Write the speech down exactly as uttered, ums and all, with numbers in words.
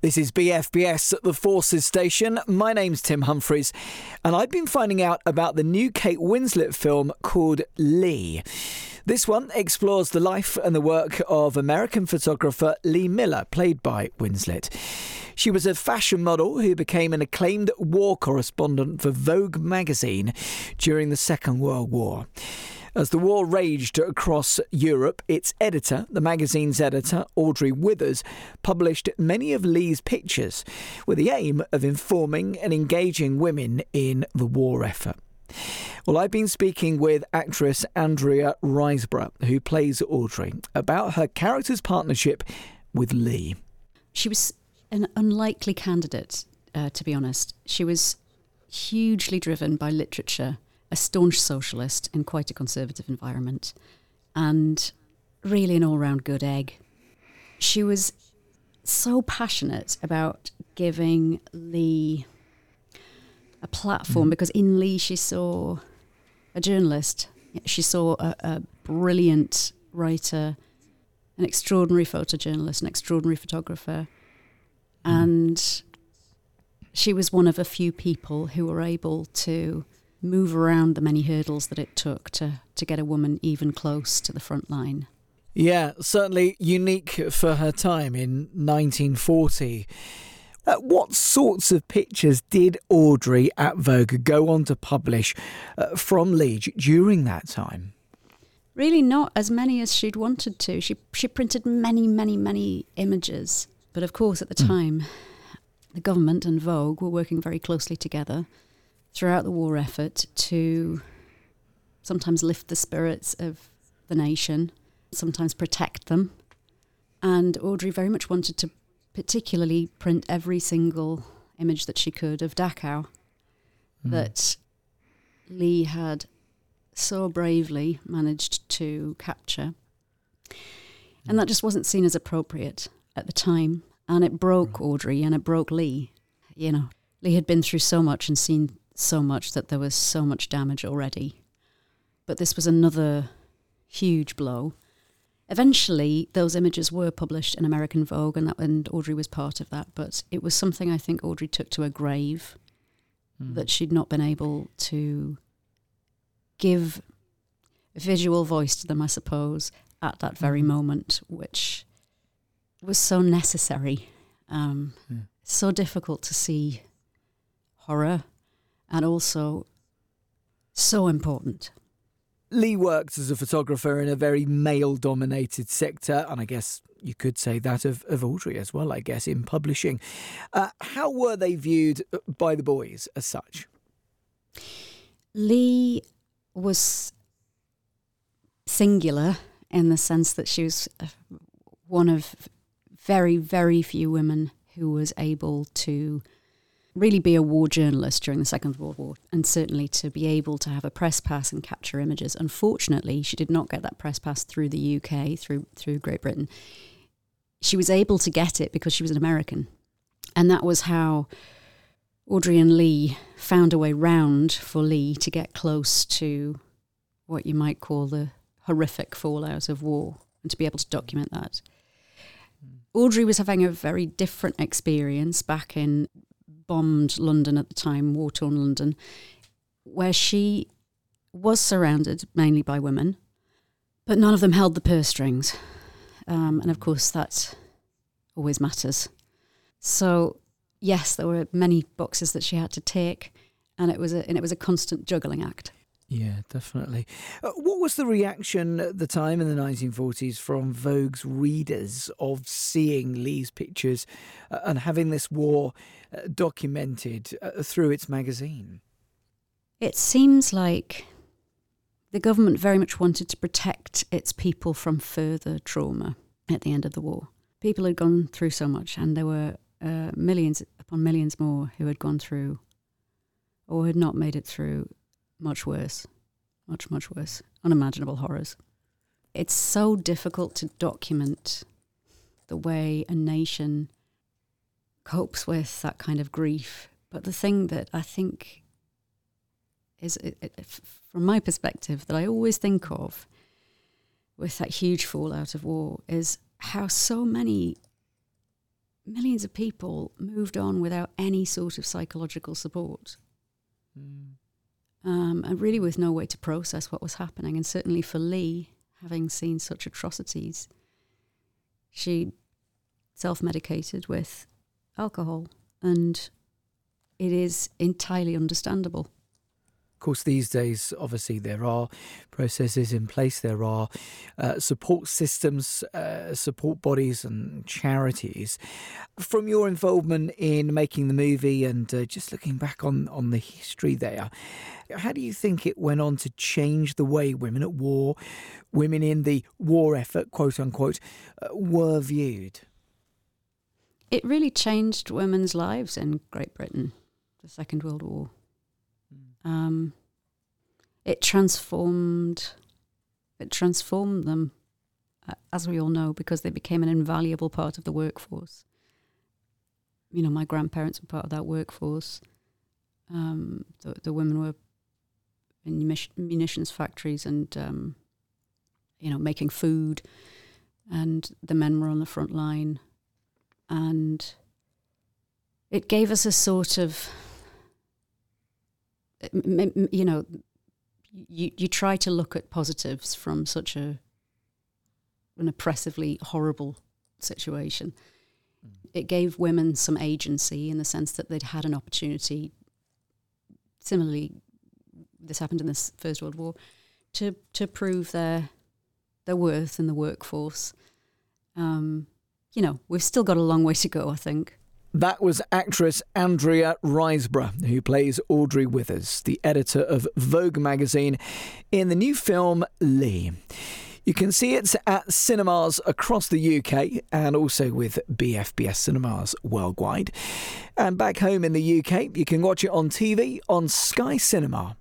This is B F B S at the Forces Station. My name's Tim Humphreys, and I've been finding out about the new Kate Winslet film called Lee. This one explores the life and the work of American photographer Lee Miller, played by Winslet. She was a fashion model who became an acclaimed war correspondent for Vogue magazine during the Second World War. As the war raged across Europe, its editor, the magazine's editor, Audrey Withers, published many of Lee's pictures with the aim of informing and engaging women in the war effort. Well, I've been speaking with actress Andrea Riseborough, who plays Audrey, about her character's partnership with Lee. She was an unlikely candidate, uh, to be honest. She was hugely driven by literature, a staunch socialist in quite a conservative environment, and really an all-round good egg. She was so passionate about giving Lee a platform, mm. because in Lee she saw a journalist, she saw a, a brilliant writer, an extraordinary photojournalist, an extraordinary photographer, mm. and she was one of a few people who were able to move around the many hurdles that it took to, to get a woman even close to the front line. Yeah, certainly unique for her time in nineteen forty. Uh, what sorts of pictures did Audrey at Vogue go on to publish uh, from Lee d- during that time? Really not as many as she'd wanted to. She she printed many, many, many images. But of course, at the time, mm. the government and Vogue were working very closely together throughout the war effort to sometimes lift the spirits of the nation, sometimes protect them. And Audrey very much wanted to particularly print every single image that she could of Dachau mm. that Lee had so bravely managed to capture. And that just wasn't seen as appropriate at the time. And it broke Audrey and it broke Lee. You know, Lee had been through so much and seen so much that there was so much damage already. But this was another huge blow. Eventually, those images were published in American Vogue, and, that, and Audrey was part of that. But it was something I think Audrey took to her grave, mm. that she'd not been able to give visual voice to them, I suppose, at that very mm. moment, which was so necessary. Um, yeah. So difficult to see horror, and also so important. Lee worked as a photographer in a very male-dominated sector, and I guess you could say that of, of Audrey as well, I guess, in publishing. Uh, how were they viewed by the boys as such? Lee was singular in the sense that she was one of very, very few women who was able to really be a war journalist during the Second World War, and certainly to be able to have a press pass and capture images. Unfortunately, she did not get that press pass through the U K, through through Great Britain. She was able to get it because she was an American. And that was how Audrey and Lee found a way round for Lee to get close to what you might call the horrific fallout of war, and to be able to document that. Mm. Audrey was having a very different experience back in bombed London at the time, war-torn London, where she was surrounded mainly by women, but none of them held the purse strings. Um, and of course, that always matters. So, yes, there were many boxes that she had to take, and it was a, and it was a constant juggling act. Yeah, definitely. Uh, what was the reaction at the time in the nineteen forties from Vogue's readers of seeing Lee's pictures uh, and having this war uh, documented uh, through its magazine? It seems like the government very much wanted to protect its people from further trauma at the end of the war. People had gone through so much, and there were uh, millions upon millions more who had gone through or had not made it through much worse, much, much worse, unimaginable horrors. It's so difficult to document the way a nation copes with that kind of grief. But the thing that I think is, it, it, from my perspective, that I always think of with that huge fallout of war is how so many millions of people moved on without any sort of psychological support. Mm. Um, and really with no way to process what was happening. And certainly for Lee, having seen such atrocities, she self-medicated with alcohol, and it is entirely understandable. Of course, these days, obviously, there are processes in place. There are uh, support systems, uh, support bodies and charities. From your involvement in making the movie and uh, just looking back on, on the history there, how do you think it went on to change the way women at war, women in the war effort, quote unquote, uh, were viewed? It really changed women's lives in Great Britain, the Second World War. Um, it transformed, it transformed them, uh, as we all know, because they became an invaluable part of the workforce. You know, my grandparents were part of that workforce. Um, the, the women were in munitions factories and, um, you know, making food, and the men were on the front line. And it gave us a sort of, you know, you, you try to look at positives from such a an oppressively horrible situation. Mm. It gave women some agency in the sense that they'd had an opportunity. Similarly, this happened in the First World War, to to prove their their worth in the workforce. Um, you know, we've still got a long way to go, I think. That was actress Andrea Riseborough, who plays Audrey Withers, the editor of Vogue magazine, in the new film Lee. You can see it at cinemas across the U K and also with B F B S cinemas worldwide. And back home in the U K, you can watch it on T V on Sky Cinema.